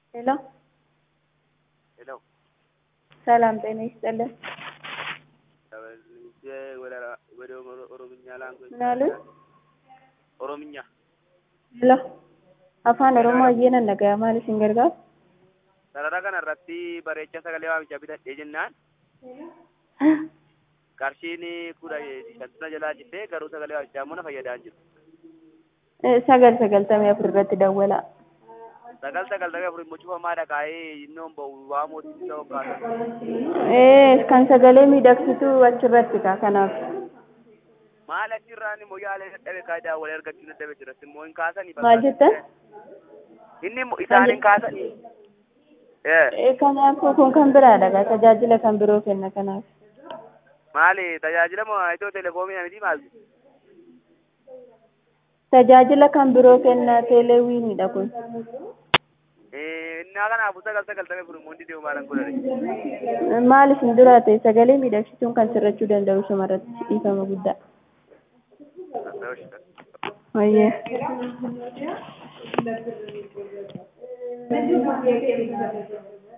ሄሎ ሄሎ ሰላም ጤና ይስጥልን። ወደ ኦሮምኛ ላንጉዌጅ ምን አሉ? ኦሮምኛ ሄሎ afaan oromoo ayyeena nagaya maaliif hin gargaaru? sarara kanarratti bareecha sagalee waamichaa bitadhee jennaan qarshiin 15 jalaa jibbee garuu sagalee waamichaa immoo na fayyadaa hin jiru. 994 irratti dawwala. 994 immoo cufamaadha kaa'ee innoon ba'u waa mootiin isa hoggaatan. Kan sagalee miidhagsitu achirratti ka kanaaf. maal achirraan immoo yaalee dadhabe kaayidaa wal argachuu dadhabe jiras immoo hin kaasanii Maal jettan? inni isaan hin kaasanii. Kanaafuu kun kan biraadha tajaajila kan biroo kenna kanaaf. maali tajaajila moo itoo telekoomii miti maal? Tajaajila kan biroo kenna teeleewwiinidha kun. innaa kanaafuu 994 immoo hundi deemu maalan godhate. Maaliif hin duraate sagalee miidhagsituun kan sirrachuu danda'u shamarratti dhiifama guddaa. Oyyee.